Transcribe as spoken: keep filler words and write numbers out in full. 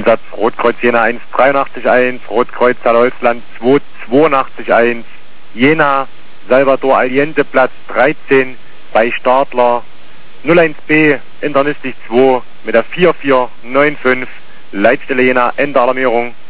Einsatz Rotkreuz Jena eins dreiundachtzig eins, Rotkreuz Deutschland zwei zweiundachtzig eins, Jena, Salvador Allende Platz dreizehn bei Stadler null eins B, Internistik zwei mit der vier vier neun fünf, Leitstelle Jena, Ende Alarmierung.